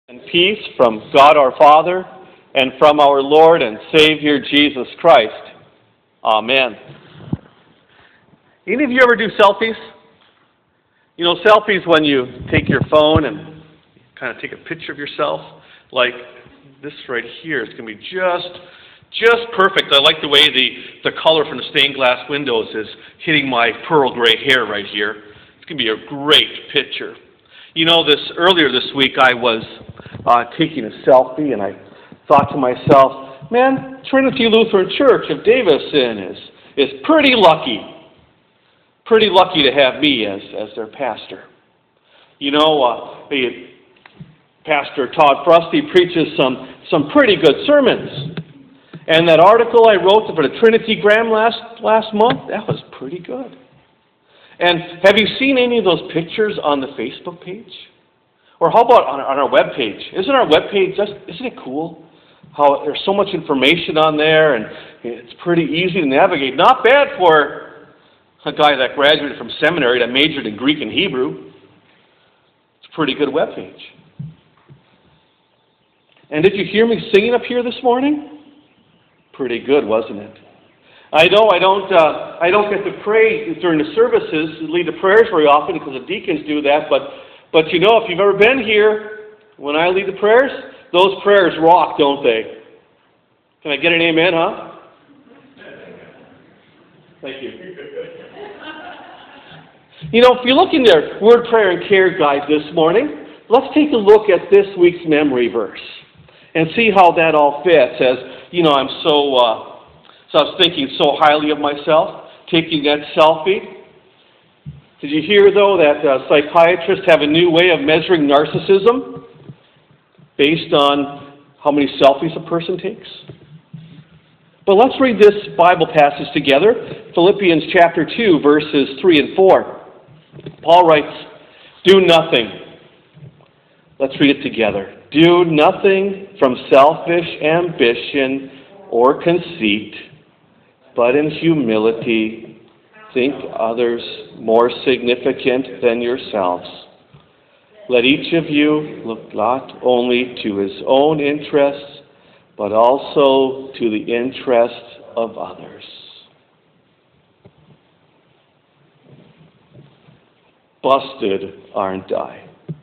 And peace from God our Father and from our Lord and Savior Jesus Christ. Amen. Any of you ever do selfies? You know, selfies when you take your phone and kind of take a picture of yourself, like this right here. It's going to be just perfect. I like the way the color from the stained glass windows is hitting my pearl gray hair right here. It's going to be a great picture. You know, earlier this week I was taking a selfie, and I thought to myself, man, Trinity Lutheran Church of Davison is pretty lucky to have me as their pastor. You know, Pastor Todd Frosty preaches some pretty good sermons, and that article I wrote for the Trinity Gram last month, that was pretty good. And have you seen any of those pictures on the Facebook page? Or how about on our web page? Isn't our web page isn't it cool? How there's so much information on there, and it's pretty easy to navigate. Not bad for a guy that graduated from seminary that majored in Greek and Hebrew. It's a pretty good web page. And did you hear me singing up here this morning? Pretty good, wasn't it? I know I don't get to pray during the services, lead the prayers very often because the deacons do that, but you know, if you've ever been here, when I lead the prayers, those prayers rock, don't they? Can I get an amen, huh? Thank you. You know, if you look in their Word, Prayer, and Care guide this morning, let's take a look at this week's memory verse and see how that all fits. As you know, So I was thinking so highly of myself, taking that selfie. Did you hear, though, that psychiatrists have a new way of measuring narcissism based on how many selfies a person takes? But let's read this Bible passage together, Philippians chapter 2, verses 3 and 4. Paul writes, "Do nothing." Let's read it together. "Do nothing from selfish ambition or conceit, but in humility think others more significant than yourselves. Let each of you look not only to his own interests, but also to the interests of others." Busted, aren't I?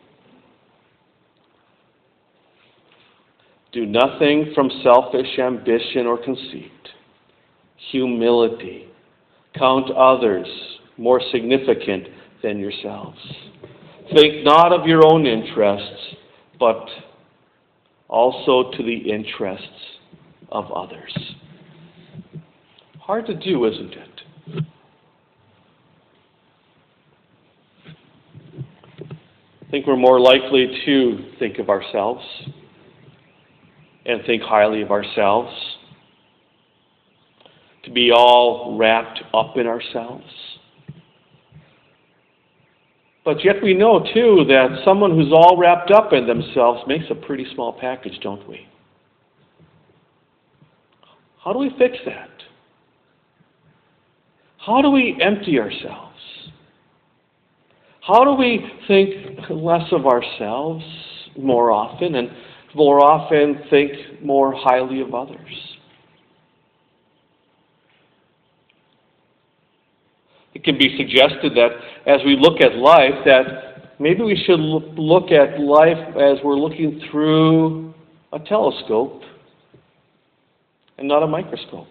Do nothing from selfish ambition or conceit. Humility. Count others more significant than yourselves. Think not of your own interests, but also to the interests of others. Hard to do, isn't it? I think we're more likely to think of ourselves and think highly of ourselves, to be all wrapped up in ourselves. But yet we know, too, that someone who's all wrapped up in themselves makes a pretty small package, don't we? How do we fix that? How do we empty ourselves? How do we think less of ourselves more often, and more often think more highly of others? It can be suggested that as we look at life, that maybe we should look at life as we're looking through a telescope and not a microscope.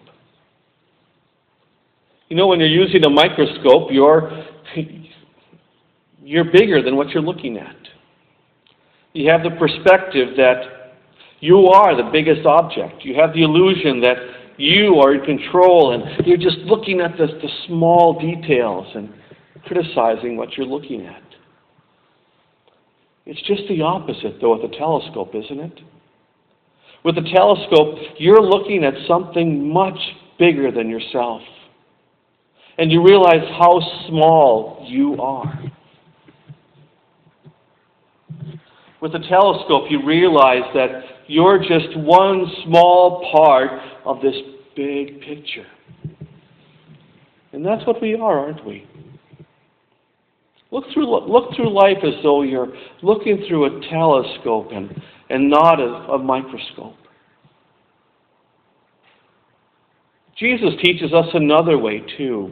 You know, when you're using a microscope, you're bigger than what you're looking at. You have the perspective that you are the biggest object. You have the illusion that you are in control, and you're just looking at the small details and criticizing what you're looking at. It's just the opposite, though, with a telescope, isn't it? With a telescope, you're looking at something much bigger than yourself, and you realize how small you are. With a telescope, you realize that you're just one small part of this big picture. And that's what we are, aren't we? Look through life as though you're looking through a telescope and and not a microscope. Jesus teaches us another way, too,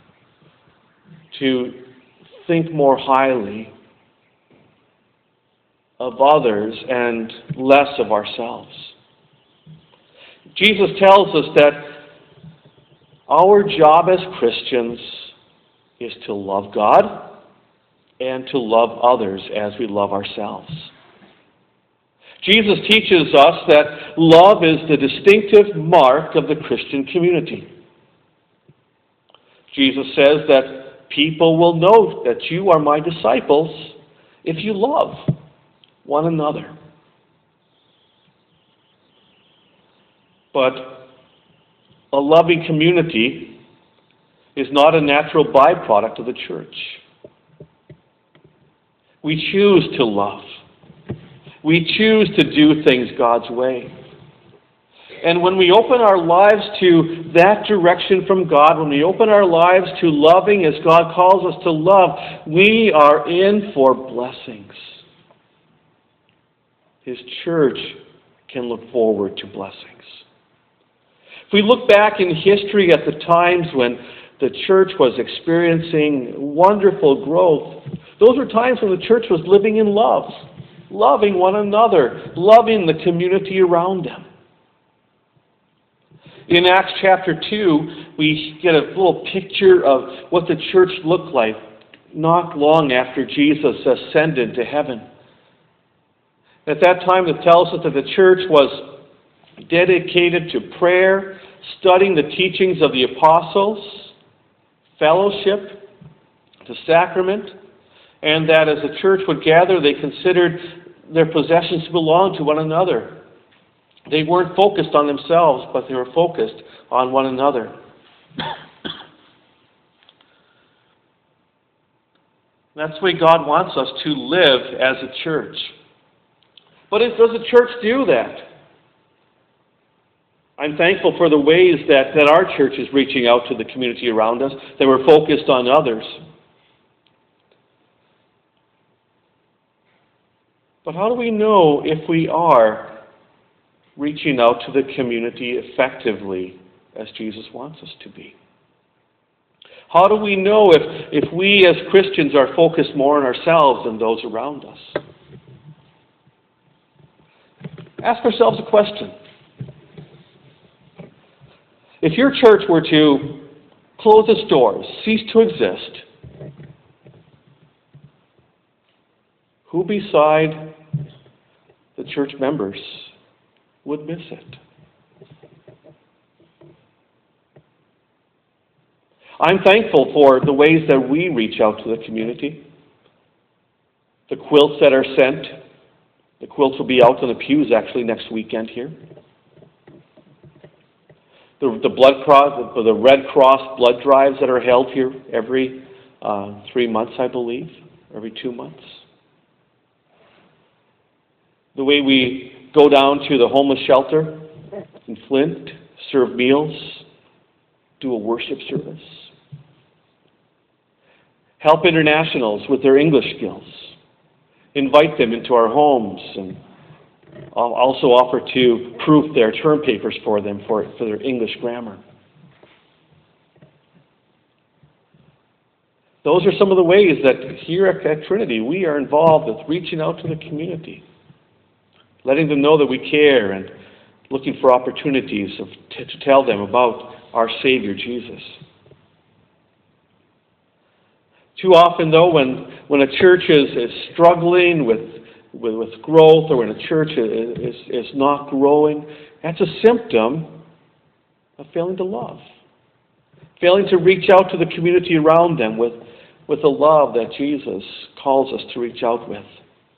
to think more highly of others and less of ourselves. Jesus tells us that our job as Christians is to love God and to love others as we love ourselves. Jesus teaches us that love is the distinctive mark of the Christian community. Jesus says that people will know that you are my disciples if you love one another. But a loving community is not a natural byproduct of the church. We choose to love. We choose to do things God's way. And when we open our lives to that direction from God, when we open our lives to loving as God calls us to love, we are in for blessings. His church can look forward to blessings. If we look back in history at the times when the church was experiencing wonderful growth, those were times when the church was living in love, loving one another, loving the community around them. In Acts chapter 2, we get a little picture of what the church looked like not long after Jesus ascended to heaven. At that time, it tells us that the church was dedicated to prayer, studying the teachings of the apostles, fellowship, the sacrament, and that as the church would gather, they considered their possessions to belong to one another. They weren't focused on themselves, but they were focused on one another. That's the way God wants us to live as a church. But does the church do that? I'm thankful for the ways that our church is reaching out to the community around us, that we're focused on others. But how do we know if we are reaching out to the community effectively as Jesus wants us to be? How do we know if we as Christians are focused more on ourselves than those around us? Ask ourselves a question. If your church were to close its doors, cease to exist, who beside the church members would miss it? I'm thankful for the ways that we reach out to the community. The quilts that are sent. The quilts will be out on the pews actually next weekend here. The Red Cross blood drives that are held here every 3 months, I believe, every 2 months. The way we go down to the homeless shelter in Flint, serve meals, do a worship service. Help internationals with their English skills. Invite them into our homes and also offer to proof their term papers for them for their English grammar. Those are some of the ways that here at Trinity we are involved with reaching out to the community, letting them know that we care and looking for opportunities to tell them about our Savior Jesus. Too often, though, when a church is struggling with growth, or when a church is not growing, that's a symptom of failing to love. Failing to reach out to the community around them with the love that Jesus calls us to reach out with.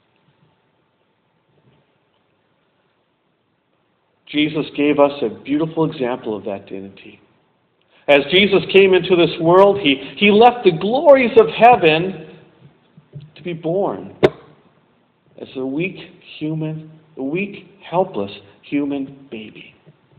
Jesus gave us a beautiful example of that dignity. As Jesus came into this world, he left the glories of heaven to be born as a weak, helpless human baby.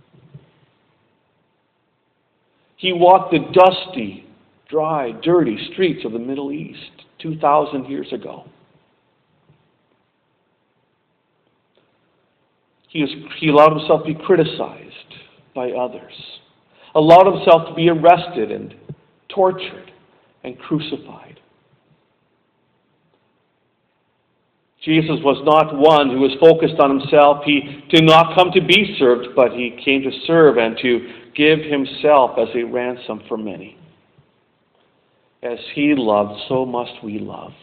He walked the dusty, dry, dirty streets of the Middle East 2,000 years ago. He allowed himself to be criticized by others, allowed himself to be arrested and tortured and crucified. Jesus was not one who was focused on himself. He did not come to be served, but he came to serve and to give himself as a ransom for many. As he loved, so must we love.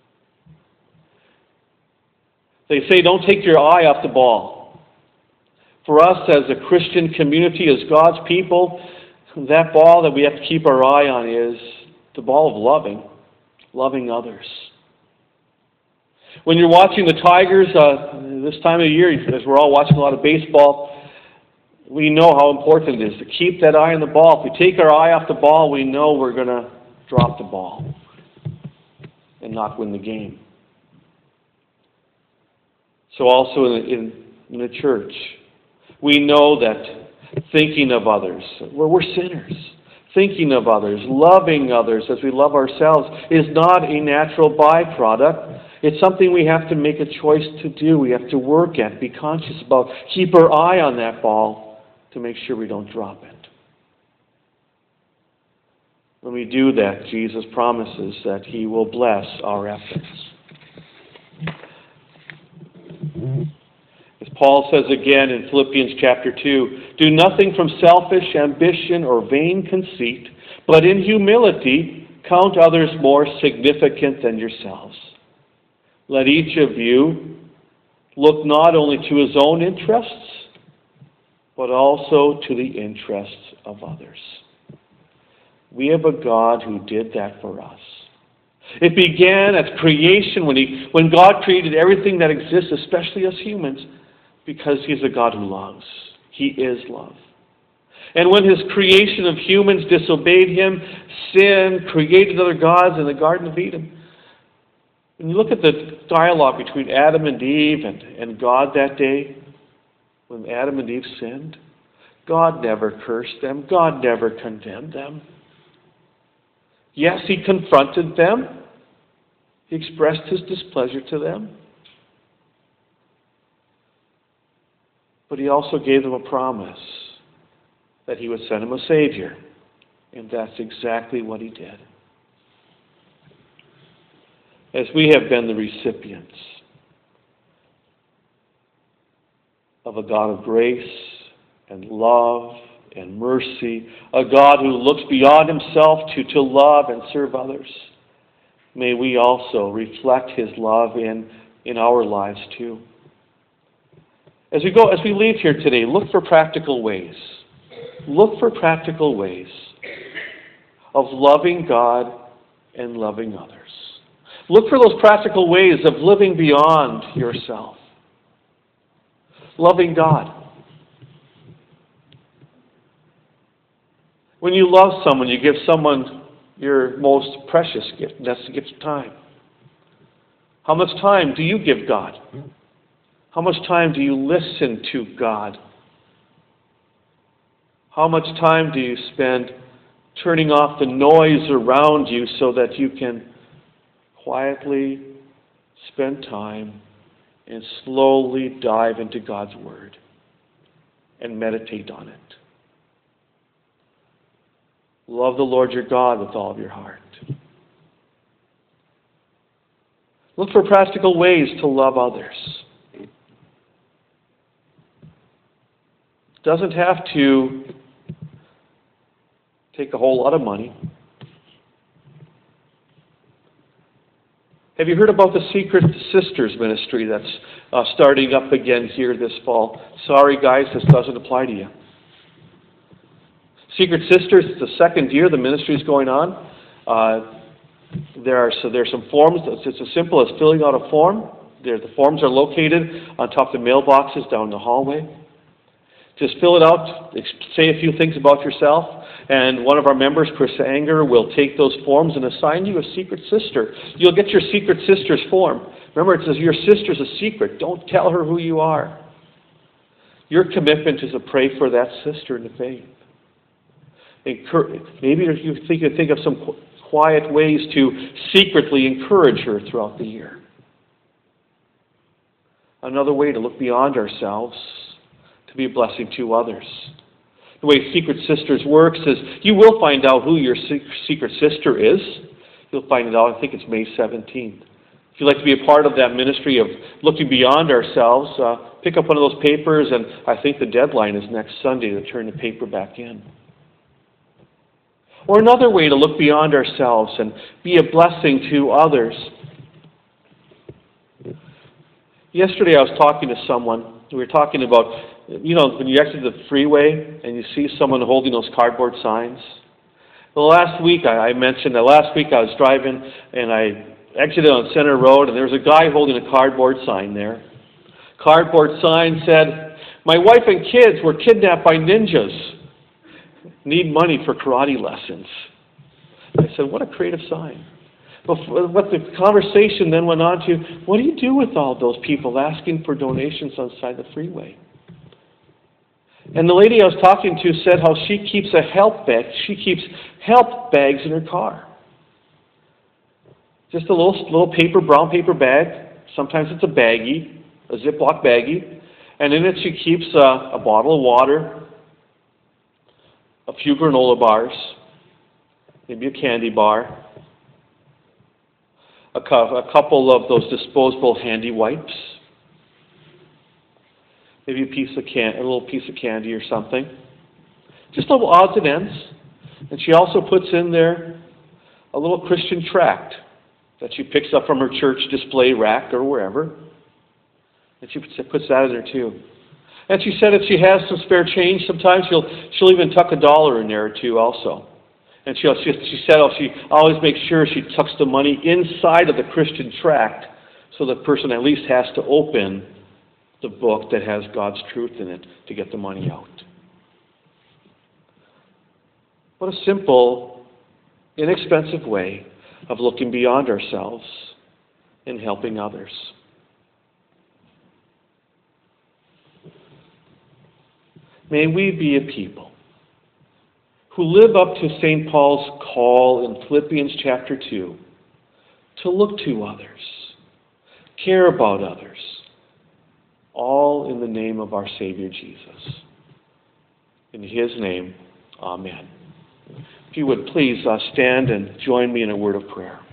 They say, don't take your eye off the ball. For us as a Christian community, as God's people, that ball that we have to keep our eye on is the ball of loving others. When you're watching the Tigers this time of year, as we're all watching a lot of baseball, we know how important it is to keep that eye on the ball. If we take our eye off the ball, we know we're going to drop the ball and not win the game. So also in the church, we know that thinking of others, we're sinners. Thinking of others, loving others as we love ourselves is not a natural byproduct. It's something we have to make a choice to do. We have to work at, be conscious about, keep our eye on that ball to make sure we don't drop it. When we do that, Jesus promises that He will bless our efforts. As Paul says again in Philippians chapter 2, do nothing from selfish ambition or vain conceit, but in humility count others more significant than yourselves. Let each of you look not only to his own interests, but also to the interests of others. We have a God who did that for us. It began at creation when God created everything that exists, especially us humans, because He's a God who loves. He is love. And when His creation of humans disobeyed Him, sin created other gods in the Garden of Eden. When you look at the dialogue between Adam and Eve and God that day, when Adam and Eve sinned, God never cursed them. God never condemned them. Yes, He confronted them. He expressed His displeasure to them. But He also gave them a promise that He would send them a Savior. And that's exactly what He did. As we have been the recipients of a God of grace and love and mercy, a God who looks beyond Himself to love and serve others, may we also reflect His love in our lives too. As we leave here today, look for practical ways. Look for practical ways of loving God and loving others. Look for those practical ways of living beyond yourself. Loving God. When you love someone, you give someone your most precious gift, and that's the gift of time. How much time do you give God? How much time do you listen to God? How much time do you spend turning off the noise around you so that you can quietly spend time and slowly dive into God's Word and meditate on it? Love the Lord your God with all of your heart. Look for practical ways to love others. It doesn't have to take a whole lot of money. Have you heard about the Secret Sisters ministry that's starting up again here this fall? Sorry guys, this doesn't apply to you. Secret Sisters, it's the second year the ministry is going on. There's some forms. It's as simple as filling out a form. The forms are located on top of the mailboxes down the hallway. Just fill it out, say a few things about yourself, and one of our members, Chris Anger, will take those forms and assign you a secret sister. You'll get your Secret Sisters form. Remember, it says your sister's a secret. Don't tell her who you are. Your commitment is to pray for that sister in the faith. Maybe you think of some quiet ways to secretly encourage her throughout the year. Another way to look beyond ourselves, to be a blessing to others. The way Secret Sisters works is you will find out who your secret sister is. You'll find it out, I think it's May 17th. If you'd like to be a part of that ministry of looking beyond ourselves, pick up one of those papers, and I think the deadline is next Sunday to turn the paper back in. Or another way to look beyond ourselves and be a blessing to others. Yesterday I was talking to someone. We were talking about, when you exit the freeway and you see someone holding those cardboard signs. Well, last week I mentioned that last week I was driving and I exited on Center Road and there was a guy holding a cardboard sign there. Cardboard sign said, "My wife and kids were kidnapped by ninjas. Need money for karate lessons." I said, what a creative sign. But the conversation then went on to, what do you do with all those people asking for donations outside the freeway? And the lady I was talking to said how she keeps a help bag. She keeps help bags in her car. Just a little brown paper bag. Sometimes it's a baggie, a Ziploc baggie. And in it she keeps a bottle of water, a few granola bars, maybe a candy bar, a couple of those disposable handy wipes, maybe a little piece of candy or something. Just little odds and ends. And she also puts in there a little Christian tract that she picks up from her church display rack or wherever. And she puts that in there too. And she said if she has some spare change, sometimes she'll even tuck $1 in there or two also. And she said she always makes sure she tucks the money inside of the Christian tract so the person at least has to open the book that has God's truth in it to get the money out. What a simple, inexpensive way of looking beyond ourselves and helping others. May we be a people who live up to St. Paul's call in Philippians chapter 2 to look to others, care about others, all in the name of our Savior Jesus. In His name, amen. If you would please stand and join me in a word of prayer.